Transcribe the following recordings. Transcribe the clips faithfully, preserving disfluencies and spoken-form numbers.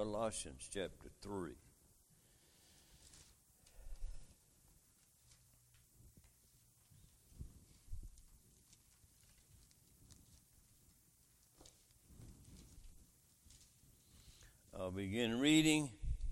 Colossians chapter three. I'll begin reading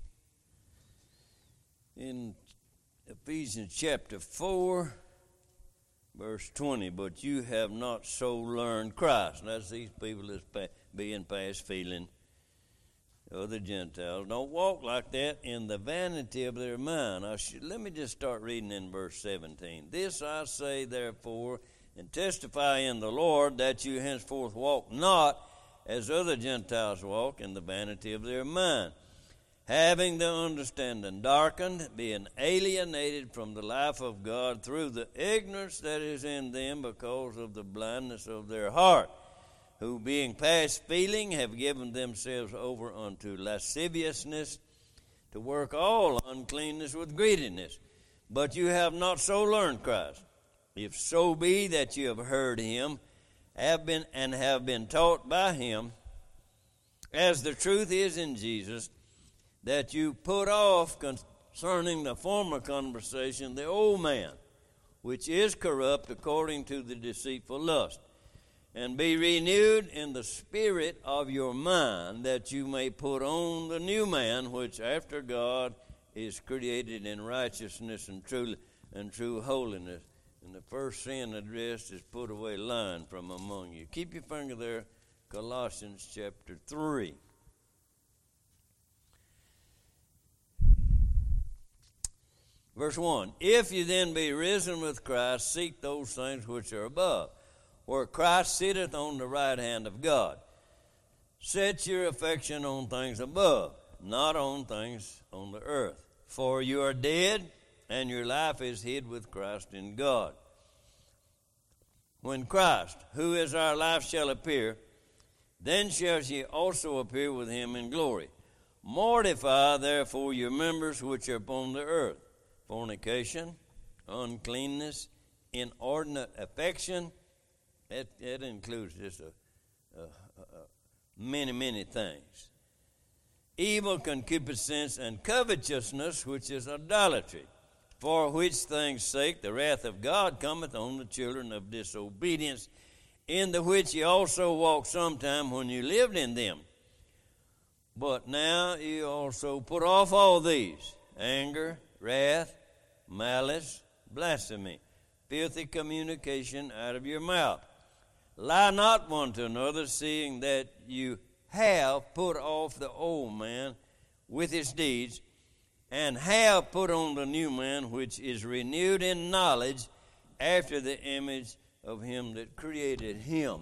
in Ephesians chapter four, verse twenty. But you have not so learned Christ. And that's these people that's being past feeling of the Gentiles. Don't walk like that in the vanity of their mind. I should, let me just start reading in verse seventeen. This I say, therefore, and testify in the Lord, that you henceforth walk not as other Gentiles walk, in the vanity of their mind, having the understanding darkened, being alienated from the life of God through the ignorance that is in them because of the blindness of their heart, who being past feeling have given themselves over unto lasciviousness, to work all uncleanness with greediness. But you have not so learned Christ, if so be that you have heard him, have been and have been taught by him, as the truth is in Jesus, that you put off concerning the former conversation the old man, which is corrupt according to the deceitful lust, and be renewed in the spirit of your mind, that you may put on the new man, which after God is created in righteousness and true and true holiness. And the first sin addressed is put away lying from among you. Keep your finger there, Colossians chapter three. Verse one, if you then be risen with Christ, seek those things which are above, where Christ sitteth on the right hand of God. Set your affection on things above, not on things on the earth. For you are dead, and your life is hid with Christ in God. When Christ, who is our life, shall appear, then shall ye also appear with him in glory. Mortify therefore your members which are upon the earth, fornication, uncleanness, inordinate affection. That, that includes just a, a, a, a many, many things. Evil concupiscence and covetousness, which is idolatry. For which things' sake the wrath of God cometh on the children of disobedience, in the which ye also walked sometime when you lived in them. But now ye also put off all these: anger, wrath, malice, blasphemy, filthy communication out of your mouth. Lie not one to another, seeing that you have put off the old man with his deeds, and have put on the new man, which is renewed in knowledge after the image of him that created him.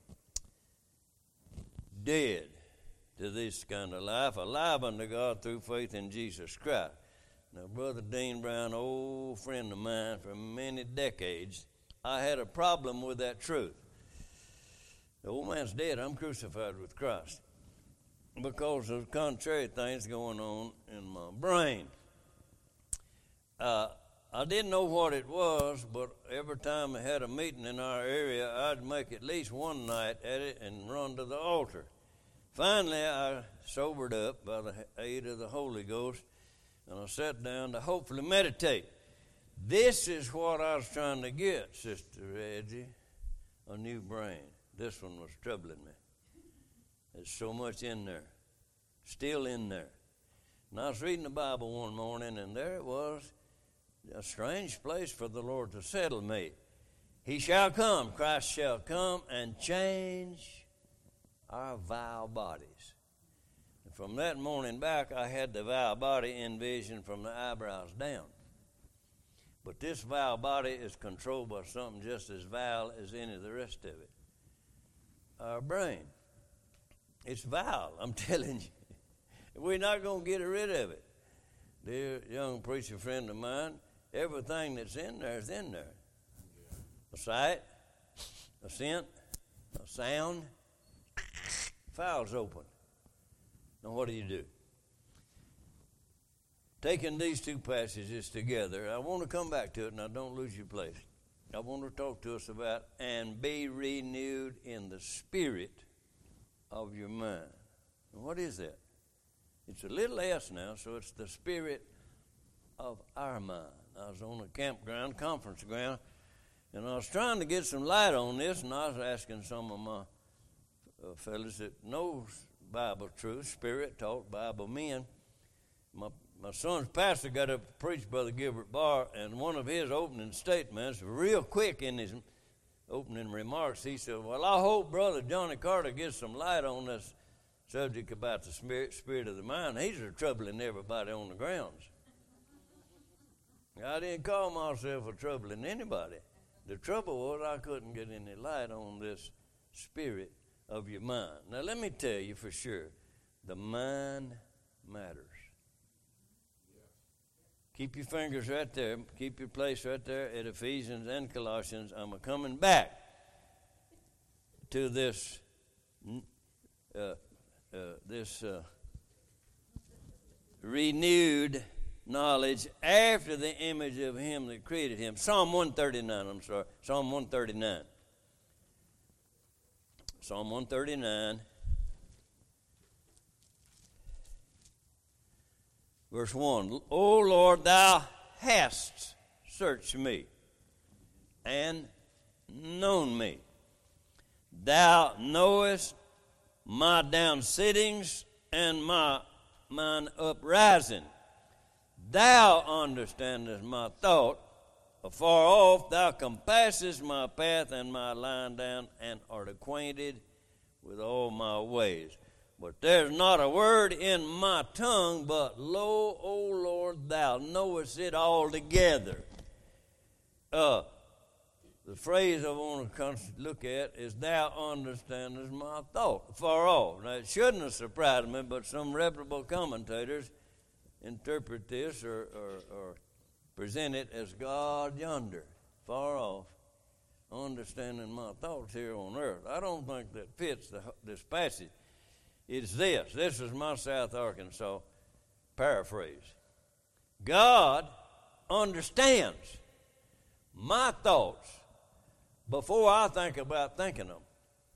Dead to this kind of life, alive unto God through faith in Jesus Christ. Now, Brother Dean Brown, old friend of mine for many decades, I had a problem with that truth. The old man's dead, I'm crucified with Christ, because of contrary things going on in my brain. Uh, I didn't know what it was, but every time I had a meeting in our area, I'd make at least one night at it and run to the altar. Finally, I sobered up by the aid of the Holy Ghost, and I sat down to hopefully meditate. This is what I was trying to get, Sister Reggie, a new brain. This one was troubling me. There's so much in there, still in there. And I was reading the Bible one morning, and there it was, a strange place for the Lord to settle me. He shall come, Christ shall come and change our vile bodies. And from that morning back, I had the vile body envisioned from the eyebrows down. But this vile body is controlled by something just as vile as any of the rest of it. Our brain. It's vile, I'm telling you. We're not going to get rid of it. Dear young preacher friend of mine, everything that's in there is in there. A sight, a scent, a sound, file's open. Now what do you do? Taking these two passages together, I want to come back to it, and I don't lose your place. I want to talk to us about, and be renewed in the spirit of your mind. And what is that? It's a little S now, so it's the spirit of our mind. I was on a campground, conference ground, and I was trying to get some light on this, and I was asking some of my uh, fellas that knows Bible truth, spirit taught Bible men. My my son's pastor got up to preach, Brother Gilbert Barr, and one of his opening statements, real quick in his opening remarks, he said, well, I hope Brother Johnny Carter gets some light on this subject about the spirit, spirit of the mind. He's troubling everybody on the grounds. I didn't call myself a troubling anybody. The trouble was I couldn't get any light on this spirit of your mind. Now, let me tell you for sure, the mind matters. Keep your fingers right there. Keep your place right there at Ephesians and Colossians. I'm coming back to this uh, uh, this uh, renewed knowledge after the image of him that created him. Psalm one thirty-nine, I'm sorry. Psalm one thirty-nine. Psalm one thirty-nine. Verse one, O Lord, thou hast searched me and known me. Thou knowest my down sittings and my mine uprising. Thou understandest my thought. Afar off thou compassest my path and my lying down, and art acquainted with all my ways. But there's not a word in my tongue, but lo, O Lord, thou knowest it altogether. Uh, the phrase I want to look at is, thou understandest my thought, far off. Now, it shouldn't have surprised me, but some reputable commentators interpret this or, or, or present it as God yonder, far off, understanding my thoughts here on earth. I don't think that fits the, this passage. It's this. This is my South Arkansas paraphrase. God understands my thoughts before I think about thinking them.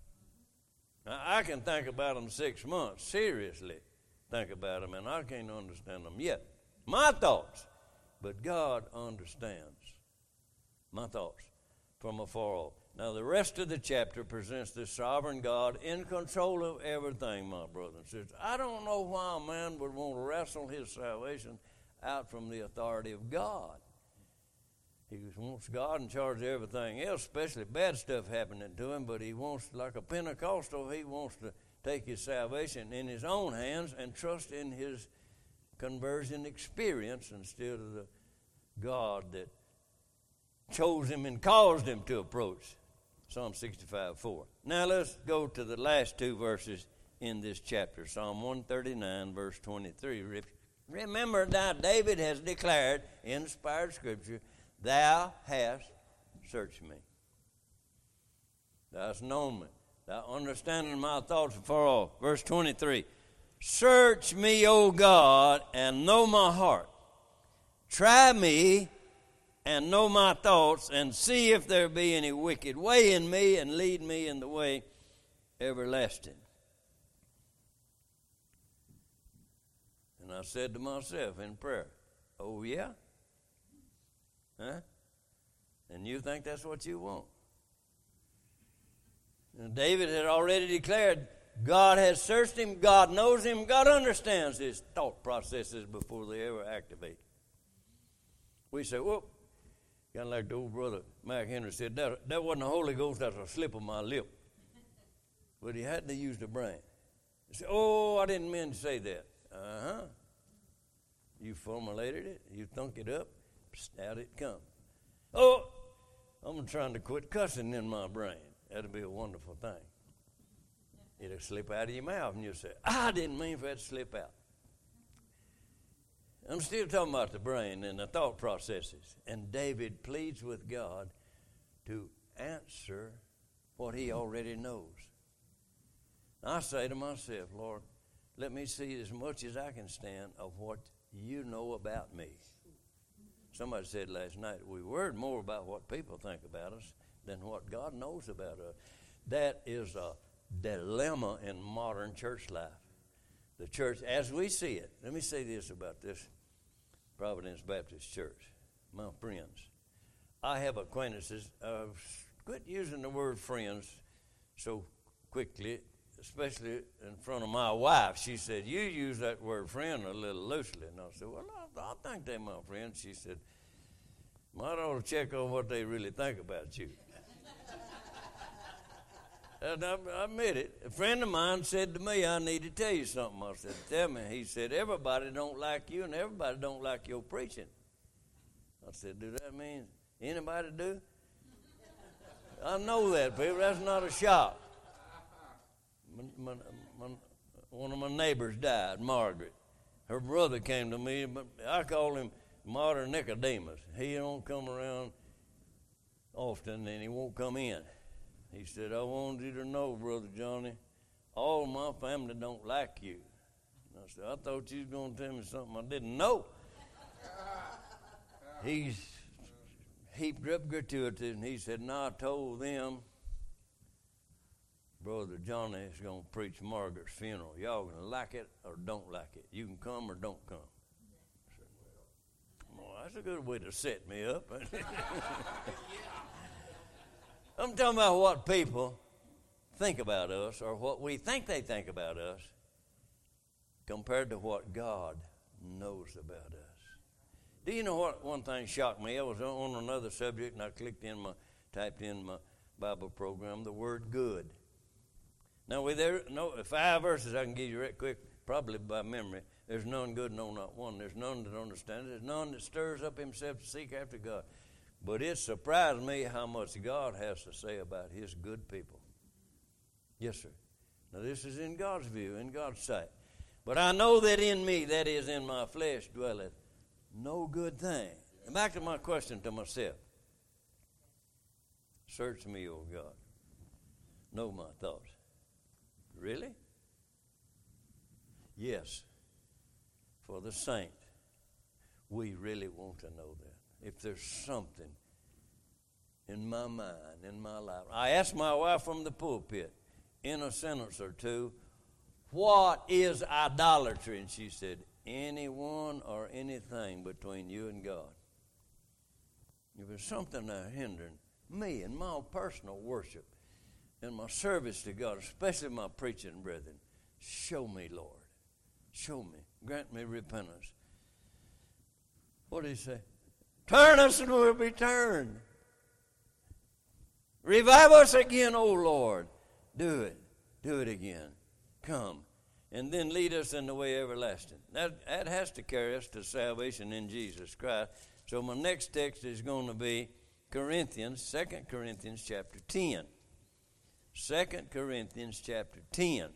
Now, I can think about them six months, seriously think about them, and I can't understand them yet. My thoughts. But God understands my thoughts from afar off. Now, the rest of the chapter presents this sovereign God in control of everything, my brother and sister. I don't know why a man would want to wrestle his salvation out from the authority of God. He wants God in charge of everything else, especially bad stuff happening to him, but he wants, like a Pentecostal, he wants to take his salvation in his own hands and trust in his conversion experience instead of the God that chose him and caused him to approach. Psalm sixty-five four. Now let's go to the last two verses in this chapter. Psalm one thirty-nine, verse twenty-three. Remember now, David has declared, inspired scripture, thou hast searched me. Thou hast known me. Thou understanding my thoughts afar off. Verse twenty-three. Search me, O God, and know my heart. Try me and know my thoughts, and see if there be any wicked way in me, and lead me in the way everlasting. And I said to myself in prayer, oh yeah? Huh? And you think that's what you want? And David had already declared, God has searched him, God knows him, God understands his thought processes before they ever activate. We say, whoop. Kind of like the old brother Mac Henry said, that, that wasn't the Holy Ghost, that's a slip of my lip. But he had to use the brain. He said, oh, I didn't mean to say that. Uh-huh. You formulated it, you thunk it up, out it comes. Oh, I'm trying to quit cussing in my brain. That'd be a wonderful thing. It'll slip out of your mouth, and you'll say, I didn't mean for that to slip out. I'm still talking about the brain and the thought processes. And David pleads with God to answer what he already knows. I say to myself, Lord, let me see as much as I can stand of what you know about me. Somebody said last night, we worry more about what people think about us than what God knows about us. That is a dilemma in modern church life. the church as we see it. Let me say this about this Providence Baptist Church. My friends, I have acquaintances. Uh, quit using the word friends so quickly, especially in front of my wife. She said, you use that word friend a little loosely. And I said, well, I, I think they're my friends. She said, might ought to check on what they really think about you. And I, I admit it. A friend of mine said to me, I need to tell you something. I said, tell me. He said, everybody don't like you and everybody don't like your preaching. I said, do that mean anybody do? I know that, people. That's not a shock. My, my, my, one of my neighbors died, Margaret. Her brother came to me, but I call him Martyr Nicodemus. He don't come around often, and he won't come in. He said, I wanted you to know, Brother Johnny, all my family don't like you. And I said, I thought you was going to tell me something I didn't know. He's heaped up gratuity, and he said, no, I told them Brother Johnny is going to preach Margaret's funeral. Y'all going to like it or don't like it. You can come or don't come. I said, well, well that's a good way to set me up. I'm talking about what people think about us or what we think they think about us compared to what God knows about us. Do you know what one thing shocked me? I was on another subject and I clicked in my, typed in my Bible program, the word good. Now, with there, no, five verses I can give you right quick, probably by memory. There's none good, no, not one. There's none that understands. There's none that stirs up himself to seek after God. But it surprised me how much God has to say about his good people. Yes, sir. Now, this is in God's view, in God's sight. But I know that in me, that is in my flesh, dwelleth no good thing. And back to my question to myself. Search me, O God. Know my thoughts. Really? Yes. For the saint, we really want to know that. If there's something in my mind, in my life. I asked my wife from the pulpit in a sentence or two, what is idolatry? And she said, anyone or anything between you and God. If there's something that's hindering me in my personal worship, in my service to God, especially my preaching brethren, show me, Lord. Show me. Grant me repentance. What did he say? Turn us and we'll be turned. Revive us again, O Lord. Do it. Do it again. Come. And then lead us in the way everlasting. That, that has to carry us to salvation in Jesus Christ. So my next text is going to be Corinthians, Second Corinthians chapter ten. Second Corinthians chapter ten.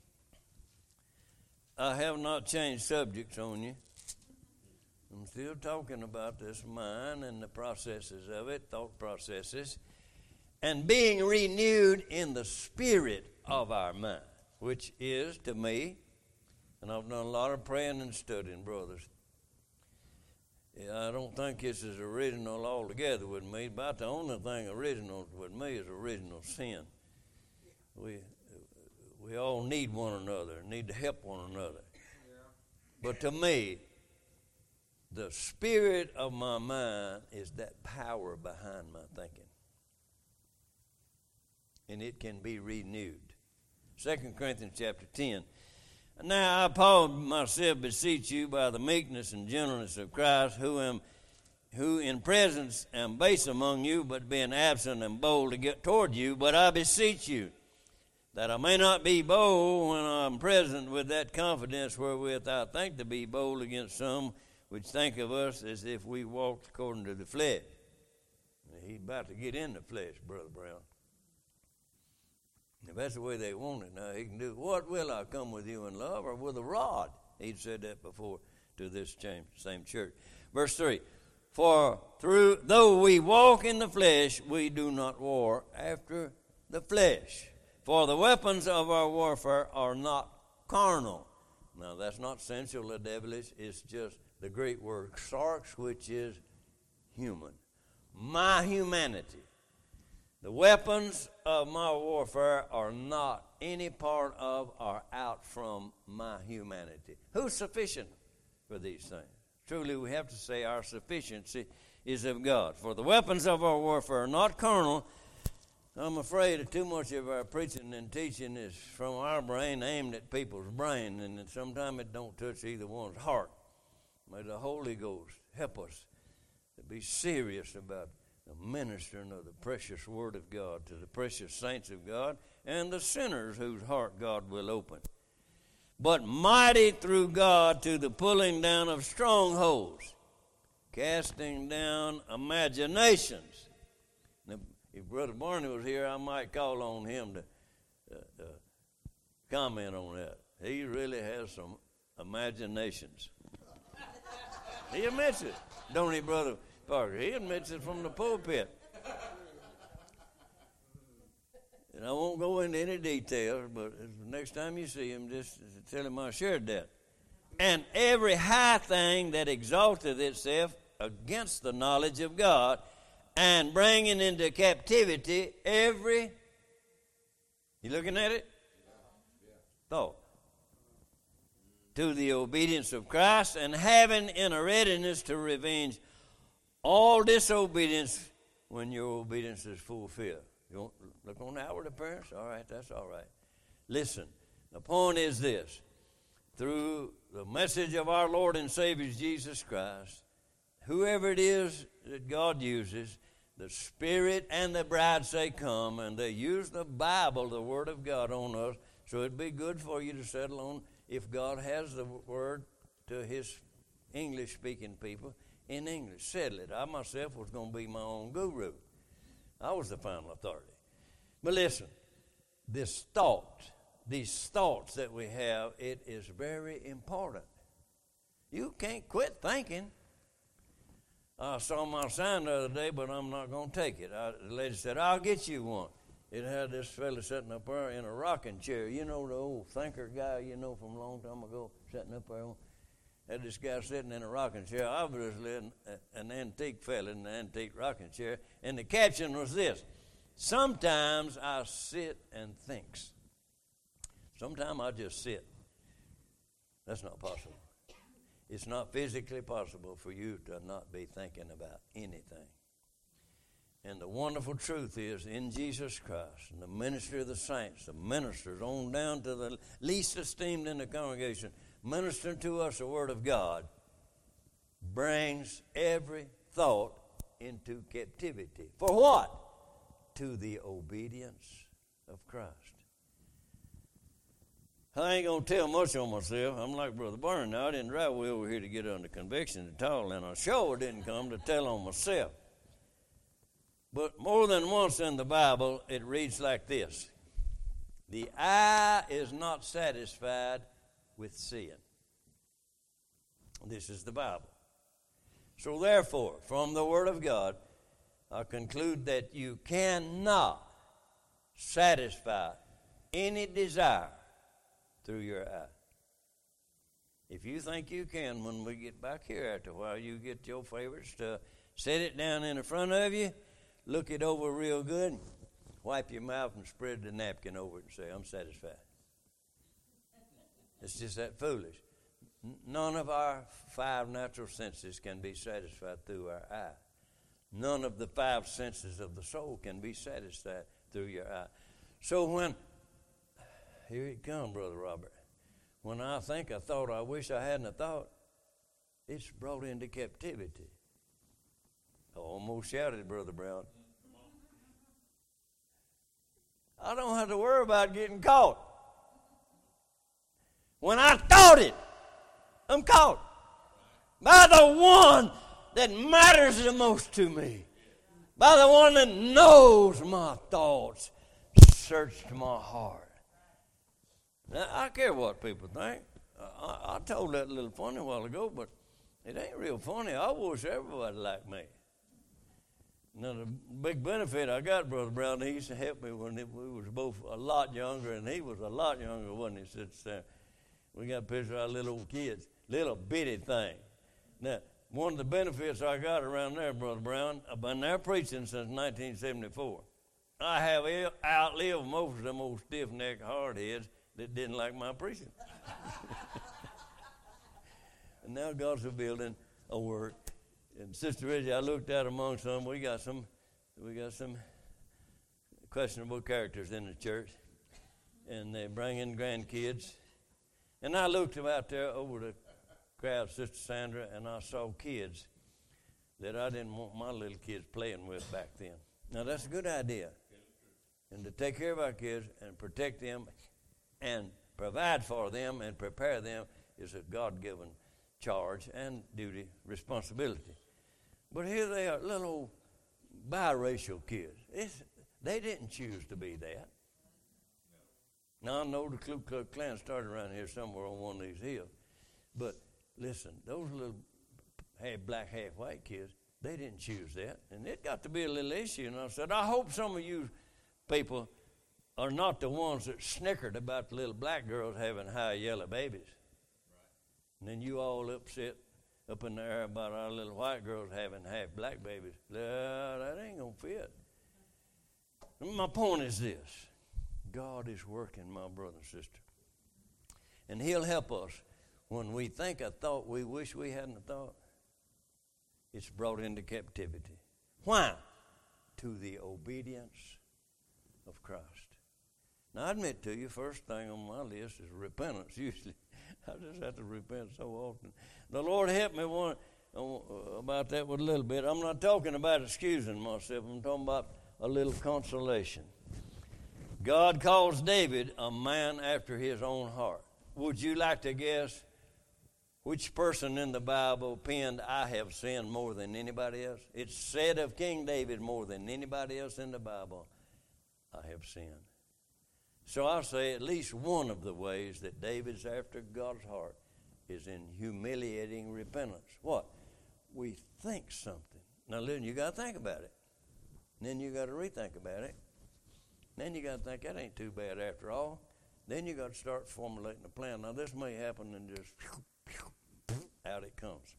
I have not changed subjects on you. I'm still talking about this mind and the processes of it, thought processes, and being renewed in the spirit of our mind, which is, to me, and I've done a lot of praying and studying, brothers. Yeah, I don't think this is original altogether with me, but the only thing original with me is original sin. We we all need one another, need to help one another. Yeah. But to me, the spirit of my mind is that power behind my thinking. And it can be renewed. Second Corinthians chapter ten. Now I, Paul, myself beseech you by the meekness and gentleness of Christ, who am, who in presence am base among you, but being absent am bold to get toward you. But I beseech you, that I may not be bold when I am present with that confidence wherewith I think to be bold against some which think of us as if we walked according to the flesh. He's about to get in the flesh, Brother Brown. If that's the way they want it now, he can do it. What will I come with you in love or with a rod? He'd said that before to this same church. Verse three, for through though we walk in the flesh, we do not war after the flesh. For the weapons of our warfare are not carnal. Now that's not sensual or devilish, it's just the Greek word sarx, which is human. My humanity. The weapons of my warfare are not any part of or out from my humanity. Who's sufficient for these things? Truly, we have to say our sufficiency is of God. For the weapons of our warfare are not carnal. I'm afraid that too much of our preaching and teaching is from our brain aimed at people's brain, and sometimes it don't touch either one's heart. May the Holy Ghost help us to be serious about the ministering of the precious Word of God to the precious saints of God and the sinners whose heart God will open. But mighty through God to the pulling down of strongholds, casting down imaginations. Now, if Brother Barney was here, I might call on him to uh, uh, comment on that. He really has some imaginations. He admits it, don't he, Brother Parker? He admits it from the pulpit. And I won't go into any details, but next time you see him, just tell him I shared that. And every high thing that exalteth itself against the knowledge of God, and bringing into captivity every, you looking at it? Thought. To the obedience of Christ, and having in a readiness to revenge all disobedience when your obedience is fulfilled. You want to look on the outward appearance? All right, that's all right. Listen, the point is this. Through the message of our Lord and Savior Jesus Christ, whoever it is that God uses, the Spirit and the bride say come, and they use the Bible, the Word of God, on us. So it'd be good for you to settle on, if God has the Word to His English-speaking people, in English. Settle it. I myself was going to be my own guru. I was the final authority. But listen, this thought, these thoughts that we have, it is very important. You can't quit thinking. I saw my sign the other day, but I'm not going to take it. I, the lady said, I'll get you one. It had this fella sitting up there in a rocking chair. You know the old thinker guy, you know, from a long time ago, sitting up there. Had this guy sitting in a rocking chair, obviously an, an antique fella in an antique rocking chair. And the caption was this: sometimes I sit and thinks. Sometimes I just sit. That's not possible. It's not physically possible for you to not be thinking about anything. And the wonderful truth is, in Jesus Christ, and the ministry of the saints, the ministers on down to the least esteemed in the congregation, ministering to us the Word of God, brings every thought into captivity. For what? To the obedience of Christ. I ain't going to tell much on myself. I'm like Brother Barney now. I didn't drive way over here to get under conviction at all, and I sure didn't come to tell on myself. But more than once in the Bible, it reads like this: the eye is not satisfied with seeing. This is the Bible. So therefore, from the Word of God, I conclude that you cannot satisfy any desire through your eye. If you think you can, when we get back here after a while, you get your favorite stuff, set it down in the front of you, look it over real good, wipe your mouth and spread the napkin over it and say, I'm satisfied. It's just that foolish. None of our five natural senses can be satisfied through our eye. None of the five senses of the soul can be satisfied through your eye. So when, here it comes, Brother Robert, when I think a thought I wish I hadn't a thought, it's brought into captivity. I almost shouted, Brother Brown. I don't have to worry about getting caught. When I thought it, I'm caught by the one that matters the most to me, by the one that knows my thoughts, searched my heart. Now, I care what people think. I, I told that a little funny a while ago, but it ain't real funny. I wish everybody liked me. Now, the big benefit I got, Brother Brown, he used to help me when it, we was both a lot younger, and he was a lot younger, wasn't he? Said, Sam, we got a picture of our little old kids, little bitty thing. Now, one of the benefits I got around there, Brother Brown, I've been there preaching since nineteen seventy-four. I have outlived most of them old stiff-necked hardheads that didn't like my preaching. And now God's building a work. And Sister Reggie, I looked out among some. We got some, we got some questionable characters in the church, and they bring in grandkids. And I looked out there over the crowd, Sister Sandra, and I saw kids that I didn't want my little kids playing with back then. Now that's a good idea, and to take care of our kids and protect them, and provide for them and prepare them is a God-given charge and duty, responsibility. But here they are, little old biracial kids. It's, they didn't choose to be that. Now, I know the Ku Klux Klan started around here somewhere on one of these hills. But listen, those little half black, half white kids, they didn't choose that. And it got to be a little issue. And I said, I hope some of you people are not the ones that snickered about the little black girls having high yellow babies. And then you all upset up in the air about our little white girls having half black babies. Uh, that ain't going to fit. My point is this. God is working, my brother and sister. And he'll help us when we think a thought we wish we hadn't thought. It's brought into captivity. Why? To the obedience of Christ. Now, I admit to you, first thing on my list is repentance, usually. I just have to repent so often. The Lord helped me one, uh, about that with a little bit. I'm not talking about excusing myself. I'm talking about a little consolation. God calls David a man after his own heart. Would you like to guess which person in the Bible penned, I have sinned more than anybody else? It's said of King David more than anybody else in the Bible, I have sinned. So I'll say at least one of the ways that David's after God's heart is in humiliating repentance. What? We think something. Now listen, you got to think about it. And then you got to rethink about it. Then you got to think that ain't too bad after all. Then you got to start formulating a plan. Now this may happen and just out it comes.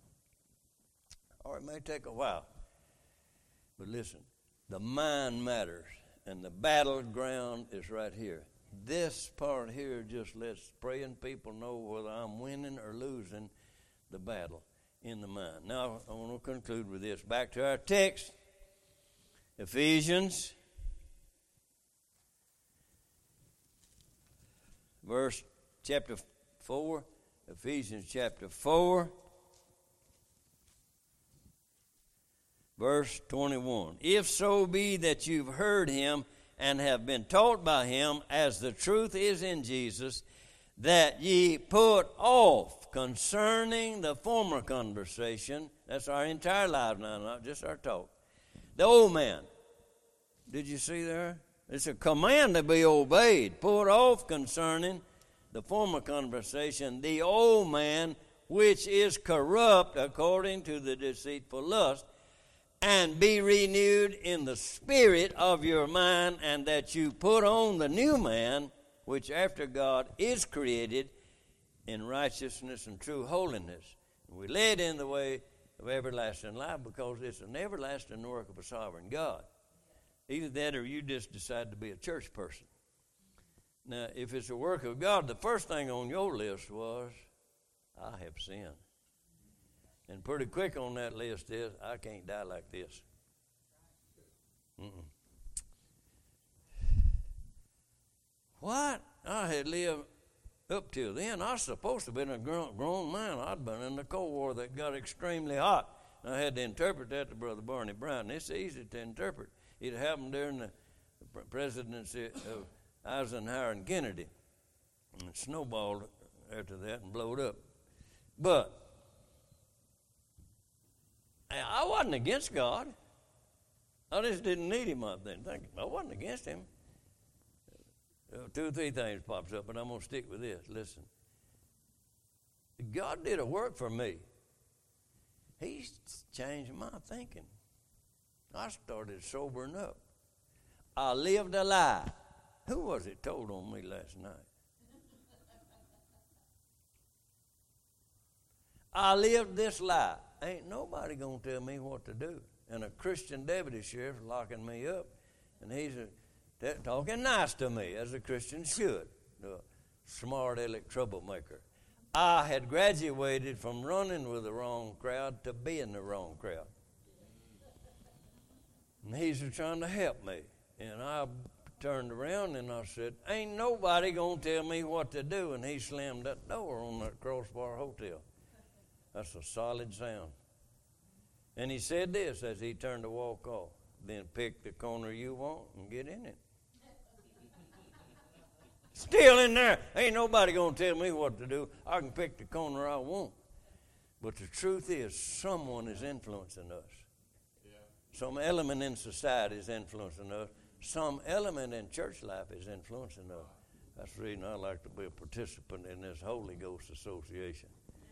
Or it may take a while. But listen, the mind matters, and the battleground is right here. This part here just lets praying people know whether I'm winning or losing the battle in the mind. Now, I want to conclude with this. Back to our text, Ephesians, verse chapter four, Ephesians chapter four, verse twenty-one. If so be that you've heard him and have been taught by him, as the truth is in Jesus, that ye put off concerning the former conversation. That's our entire life now, not just our talk. The old man. Did you see there? It's a command to be obeyed. Put off concerning the former conversation, the old man, which is corrupt according to the deceitful lust, and be renewed in the spirit of your mind, and that you put on the new man, which after God is created in righteousness and true holiness. And we led in the way of everlasting life because it's an everlasting work of a sovereign God. Either that or you just decide to be a church person. Now, if it's a work of God, the first thing on your list was, I have sinned. And pretty quick on that list is, I can't die like this. Mm-mm. What? I had lived up till then. I was supposed to have been a grown, grown man. I'd been in the Cold War that got extremely hot. I had to interpret that to Brother Barney Brown. It's easy to interpret. It happened during the presidency of Eisenhower and Kennedy. And it snowballed after that and blowed up. But I wasn't against God. I just didn't need him, I didn't think. I wasn't against him. Two or three things pops up, but I'm going to stick with this. Listen. God did a work for me. He changed my thinking. I started sobering up. I lived a lie. Who was it told on me last night? I lived this lie. Ain't nobody going to tell me what to do. And a Christian deputy sheriff locking me up. And he's a They're talking nice to me, as a Christian should. The smart aleck troublemaker. I had graduated from running with the wrong crowd to being the wrong crowd. And he's trying to help me. And I turned around and I said, ain't nobody going to tell me what to do. And he slammed that door on that Crossbar Hotel. That's a solid sound. And he said this as he turned to walk off. Then pick the corner you want and get in it. Still in there. Ain't nobody going to tell me what to do. I can pick the corner I want. But the truth is, someone is influencing us. Yeah. Some element in society is influencing us. Some element in church life is influencing us. That's the reason I like to be a participant in this Holy Ghost Association.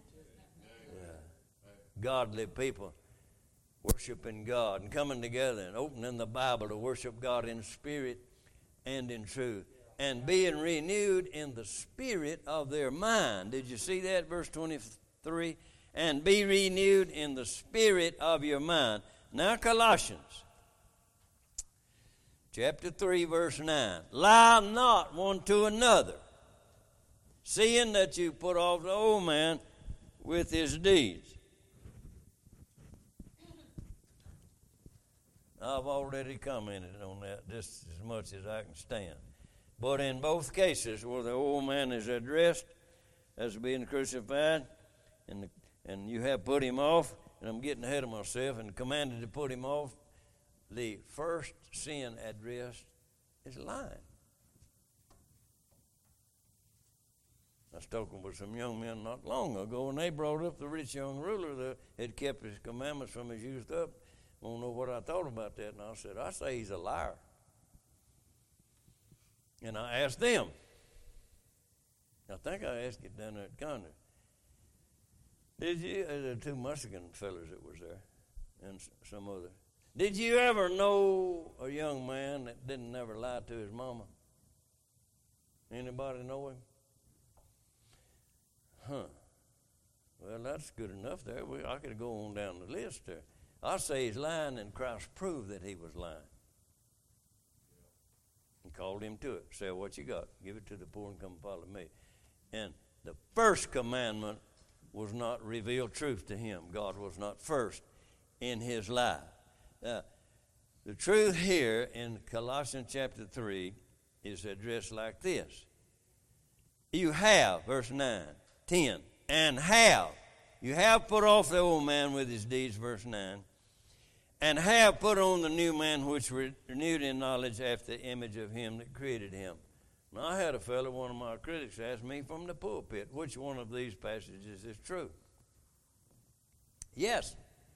Yeah. Godly people worshiping God and coming together and opening the Bible to worship God in spirit and in truth. And being renewed in the spirit of their mind. Did you see that, verse twenty-three? And be renewed in the spirit of your mind. Now, Colossians, chapter three, verse nine. Lie not one to another, seeing that you put off the old man with his deeds. I've already commented on that just as much as I can stand. But in both cases where the old man is addressed as being crucified, and the, and you have put him off, and I'm getting ahead of myself, and commanded to put him off, the first sin addressed is lying. I was talking with some young men not long ago, and they brought up the rich young ruler that had kept his commandments from his youth up. I don't know what I thought about that, and I said, I say he's a liar. And I asked them, I think I asked it down there at Conner, did you, uh, there were two Mexican fellas that was there, and some other, did you ever know a young man that didn't never lie to his mama? Anybody know him? Huh. Well, that's good enough there. We, I could go on down the list there. I say he's lying, and Christ proved that he was lying. And called him to it. Say, what you got? Give it to the poor and come follow me. And the first commandment was not reveal truth to him. God was not first in his life. Now, the truth here in Colossians chapter three is addressed like this. You have, verse nine, ten, and have. You have put off the old man with his deeds, verse nine, and have put on the new man which renewed in knowledge after the image of him that created him. Now, I had a fellow, one of my critics, ask me from the pulpit, which one of these passages is true? Yes.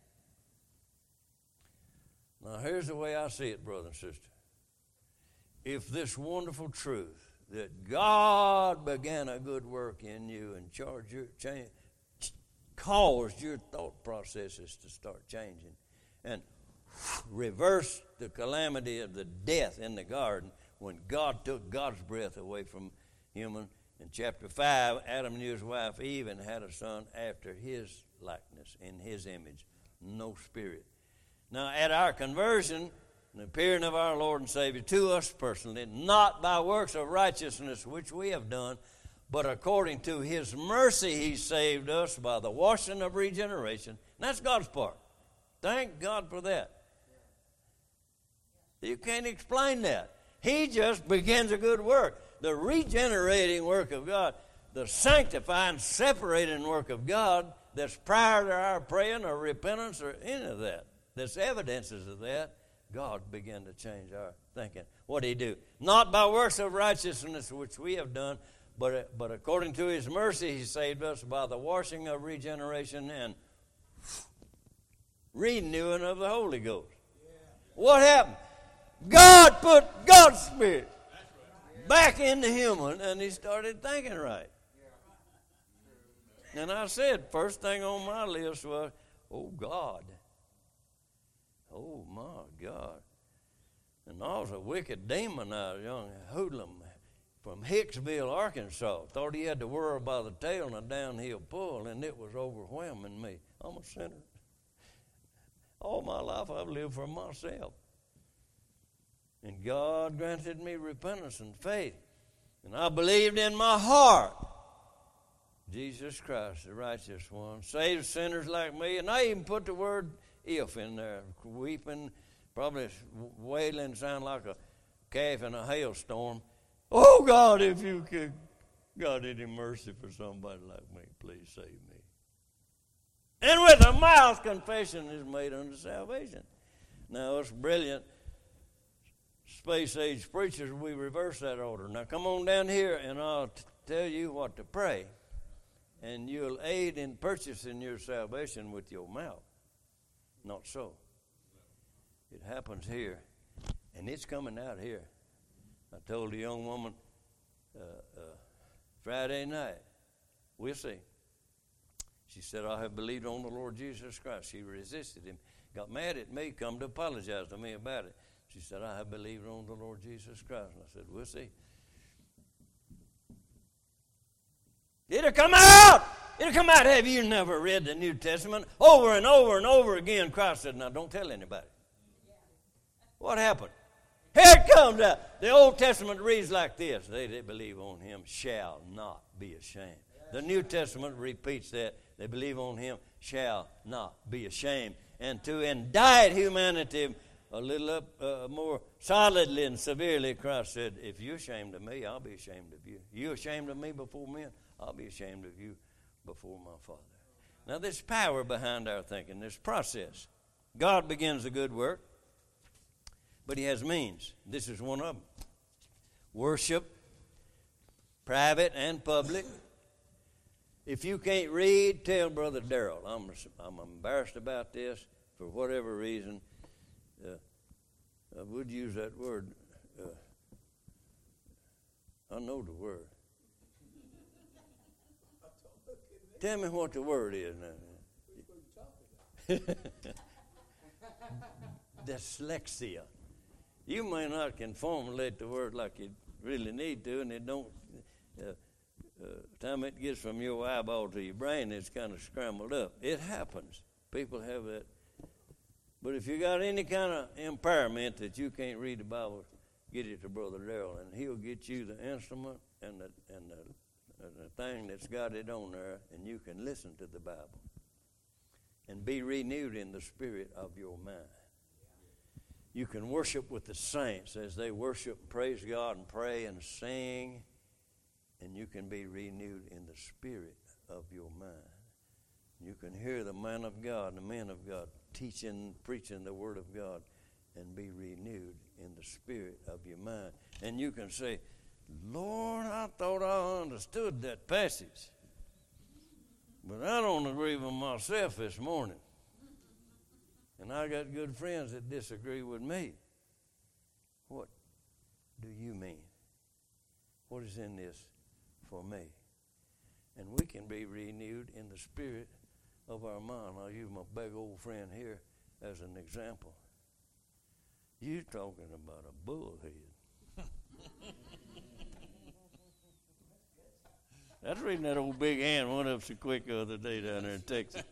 Now, here's the way I see it, brother and sister. If this wonderful truth that God began a good work in you and charged your, change, caused your thought processes to start changing, and reversed the calamity of the death in the garden when God took God's breath away from human. In chapter five, Adam knew his wife Eve and had a son after his likeness, in his image, no spirit. Now, at our conversion, the appearing of our Lord and Savior to us personally, not by works of righteousness which we have done, but according to his mercy he saved us by the washing of regeneration. And that's God's part. Thank God for that. You can't explain that. He just begins a good work. The regenerating work of God, the sanctifying, separating work of God that's prior to our praying or repentance or any of that, that's evidences of that, God began to change our thinking. What did he do? Not by works of righteousness which we have done, but, but according to his mercy he saved us by the washing of regeneration and renewing of the Holy Ghost. Yeah. What happened? God put God's Spirit right. back into human, and he started thinking right. Yeah. And I said, first thing on my list was, oh, God. Oh, my God. And I was a wicked demon, I was a young hoodlum from Hicksville, Arkansas. Thought he had to whirl by the tail in a downhill pull, and it was overwhelming me. I'm a sinner. All my life I've lived for myself. And God granted me repentance and faith. And I believed in my heart Jesus Christ, the righteous one, saves sinners like me. And I even put the word if in there, weeping, probably wailing, sound like a calf in a hailstorm. Oh, God, if you could, God, any mercy for somebody like me, please save me. And with a mouth, confession is made unto salvation. Now, it's brilliant. Space-age preachers, we reverse that order. Now, come on down here, and I'll t- tell you what to pray. And you'll aid in purchasing your salvation with your mouth. Not so. It happens here, and it's coming out here. I told a young woman uh, uh, Friday night, we'll see. She said, I have believed on the Lord Jesus Christ. She resisted him, got mad at me, come to apologize to me about it. She said, I have believed on the Lord Jesus Christ. And I said, we'll see. It'll come out. It'll come out. Have you never read the New Testament? Over and over and over again, Christ said, now don't tell anybody. What happened? Here it comes out. The Old Testament reads like this. They that believe on him shall not be ashamed. The New Testament repeats that. They believe on him shall not be ashamed. And to indict humanity a little up, uh, more solidly and severely, Christ said, if you're ashamed of me, I'll be ashamed of you. You're ashamed of me before men, I'll be ashamed of you before my Father. Now, there's power behind our thinking. There's process. God begins a good work, but he has means. This is one of them. Worship, private and public. If you can't read, tell Brother Darrell. I'm, I'm embarrassed about this for whatever reason. Uh, I would use that word. Uh, I know the word. Tell me what the word is now. Dyslexia. You may not can formulate the word like you really need to, and it don't. Uh, uh, time it gets from your eyeball to your brain, it's kind of scrambled up. It happens. People have that. But if you got any kind of impairment that you can't read the Bible, get it to Brother Darrell, and he'll get you the instrument and the and the, and the thing that's got it on there, and you can listen to the Bible and be renewed in the spirit of your mind. You can worship with the saints as they worship, praise God, and pray and sing, and you can be renewed in the spirit of your mind. You can hear the man of God, the men of God, teaching, preaching the word of God, and be renewed in the spirit of your mind. And you can say, Lord, I thought I understood that passage, but I don't agree with myself this morning. And I got good friends that disagree with me. What do you mean? What is in this for me? And we can be renewed in the spirit of our mind. I'll use my big old friend here as an example. You're talking about a bullhead. That's reading that old big hand went up so quick the other day down there in Texas.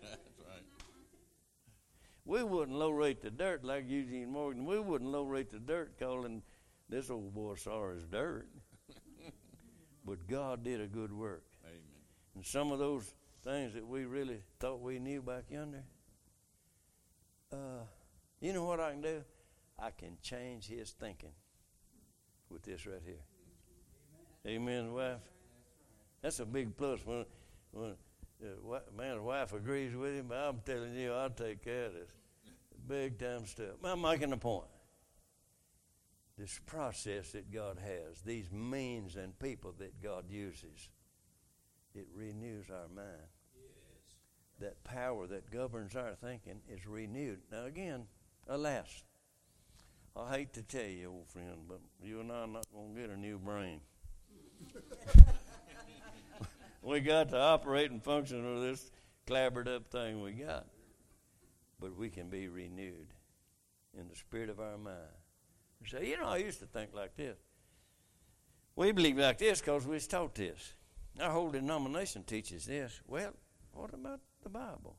We wouldn't low-rate the dirt like Eugene Morgan. We wouldn't low-rate the dirt calling this old boy sorry as dirt. But God did a good work. Amen. And some of those things that we really thought we knew back yonder, uh, you know what I can do? I can change his thinking with this right here. Amen, Amen wife? That's a big plus when, when uh, man's wife agrees with him. But I'm telling you, I'll take care of this. Big time stuff. I'm making a point. This process that God has, these means and people that God uses, it renews our mind. Yes. That power that governs our thinking is renewed. Now again, alas, I hate to tell you, old friend, but you and I are not going to get a new brain. We got to operate and function with this clabbered up thing we got. But we can be renewed in the spirit of our mind. You say, you know, I used to think like this. We believe like this because we was taught this. Our whole denomination teaches this. Well, what about the Bible?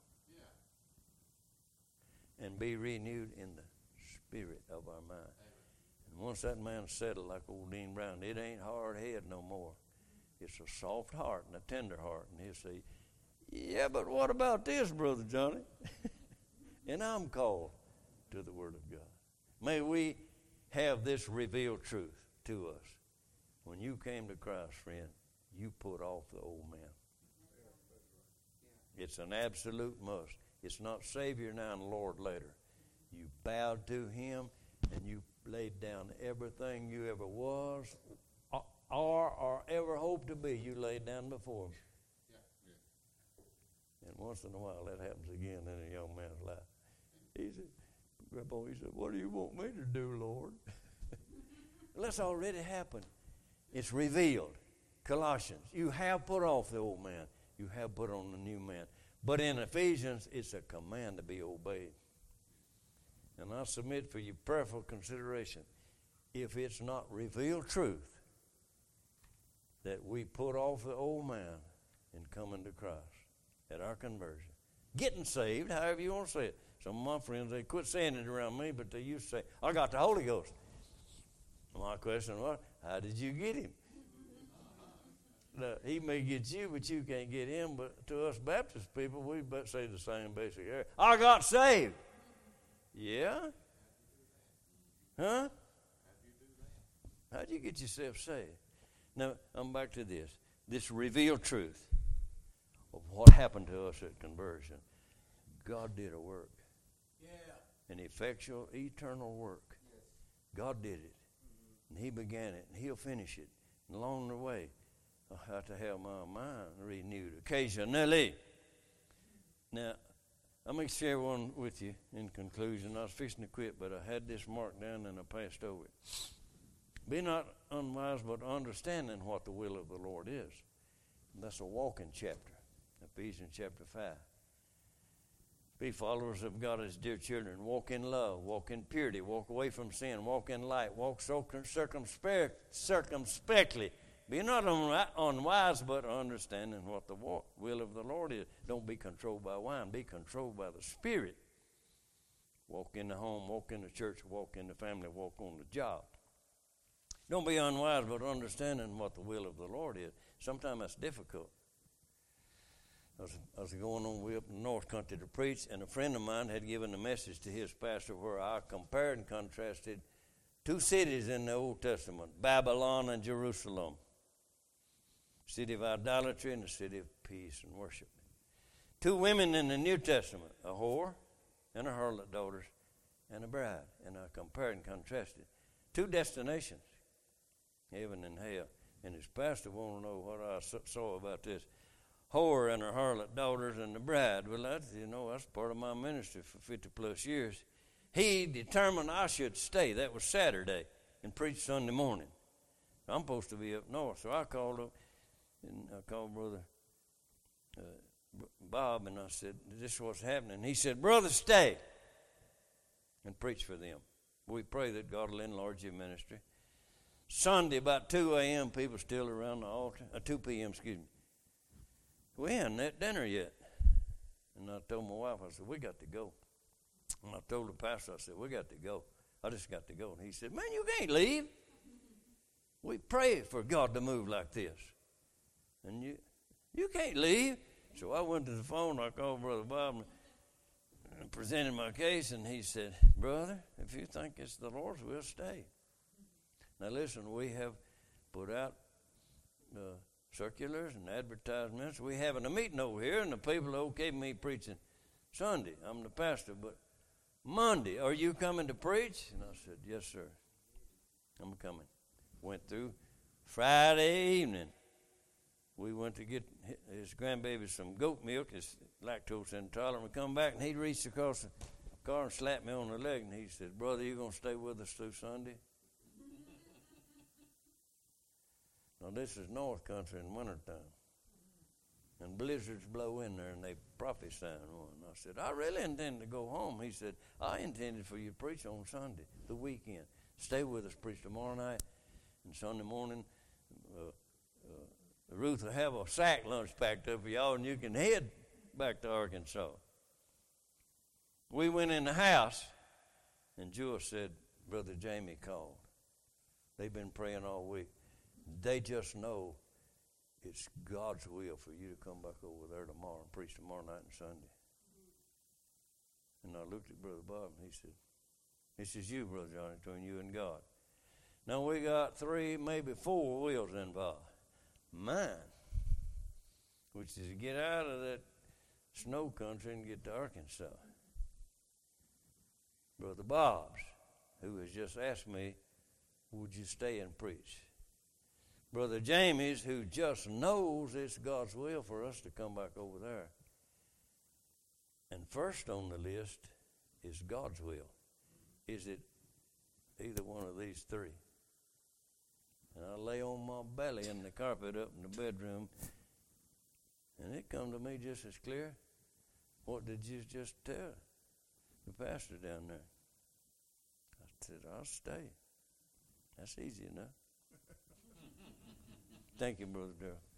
Yeah. And be renewed in the spirit of our mind. And once that man's settled like old Dean Brown, it ain't hard head no more. It's a soft heart and a tender heart. And he'll say, yeah, but what about this, Brother Johnny? And I'm called to the Word of God. May we have this revealed truth to us. When you came to Christ, friend, you put off the old man. It's an absolute must. It's not Savior now and Lord later. You bowed to Him and you laid down everything you ever was or, or ever hoped to be. You laid down before Him. And once in a while that happens again in a young man's life. He said, Grandpa, he said, what do you want me to do, Lord? Well, that's already happened. It's revealed. Colossians, you have put off the old man. You have put on the new man. But in Ephesians, it's a command to be obeyed. And I submit for your prayerful consideration, if it's not revealed truth, that we put off the old man and come into Christ at our conversion. Getting saved, however you want to say it. Some of my friends, they quit saying it around me, but they used to say, I got the Holy Ghost. My question was, how did you get Him? Now, He may get you, but you can't get Him. But to us Baptist people, we say the same basic area. I got saved. Yeah? Huh? How'd you get yourself saved? Now, I'm back to this. This revealed truth of what happened to us at conversion. God did a work. Yeah. An effectual, eternal work. Yes. God did it. Mm-hmm. And He began it. And He'll finish it. And along the way, I have to have my mind renewed occasionally. Now, I'm going to share one with you in conclusion. I was fixing to quit, but I had this marked down and I passed over it. Be not unwise, but understanding what the will of the Lord is. And that's a walking chapter, Ephesians chapter five. Be followers of God as dear children. Walk in love. Walk in purity. Walk away from sin. Walk in light. Walk circumspect, circumspectly. Be not unwise, but understanding what the will of the Lord is. Don't be controlled by wine. Be controlled by the Spirit. Walk in the home. Walk in the church. Walk in the family. Walk on the job. Don't be unwise, but understanding what the will of the Lord is. Sometimes that's difficult. I was, I was going on way up in the North Country to preach, and a friend of mine had given a message to his pastor where I compared and contrasted two cities in the Old Testament, Babylon and Jerusalem. City of idolatry and the city of peace and worship. Two women in the New Testament, a whore and a harlot daughters and a bride. And I compared and contrasted. Two destinations, heaven and hell. And his pastor wanted to know what I saw about this. Whore and her harlot daughters and the bride. Well, that's, you know, that's part of my ministry for fifty plus years. He determined I should stay. That was Saturday, and preach Sunday morning. I'm supposed to be up north, so I called up, and I called Brother uh, Bob, and I said, this is what's happening. He said, brother, stay and preach for them. We pray that God will enlarge your ministry. Sunday, about two a.m., people still around the altar. Uh, two p.m., excuse me. We hadn't had dinner yet. And I told my wife, I said, we got to go. And I told the pastor, I said, we got to go. I just got to go. And he said, man, you can't leave. We pray for God to move like this. And you you can't leave. So I went to the phone. I called Brother Bob and presented my case. And he said, brother, if you think it's the Lord's, we'll stay. Now listen, we have put out uh, circulars and advertisements. We're having a meeting over here, and the people are okay with me preaching Sunday. I'm the pastor, but Monday, are you coming to preach? And I said, yes, sir. I'm coming. Went through Friday evening. We went to get his grandbaby some goat milk. His lactose intolerant. We come back, and he reached across the car and slapped me on the leg, and he said, brother, you going to stay with us through Sunday? Now, this is North Country in wintertime. And blizzards blow in there, and they prophesy on one. I said, I really intend to go home. He said, I intended for you to preach on Sunday, the weekend. Stay with us, preach tomorrow night. And Sunday morning, uh, uh, Ruth will have a sack lunch packed up for y'all, and you can head back to Arkansas. We went in the house, and Jewel said, Brother Jamie called. They've been praying all week. They just know it's God's will for you to come back over there tomorrow and preach tomorrow night and Sunday. And I looked at Brother Bob and he said, this is you, Brother Johnny, between you and God. Now we got three, maybe four wheels involved. Mine, which is to get out of that snow country and get to Arkansas. Brother Bob's, who has just asked me, would you stay and preach? Brother Jamie's, who just knows it's God's will for us to come back over there. And first on the list is God's will. Is it either one of these three? And I lay on my belly in the carpet up in the bedroom, and it come to me just as clear. What did you just tell the pastor down there? I said, I'll stay. That's easy enough. Thank you, Brother Darrell.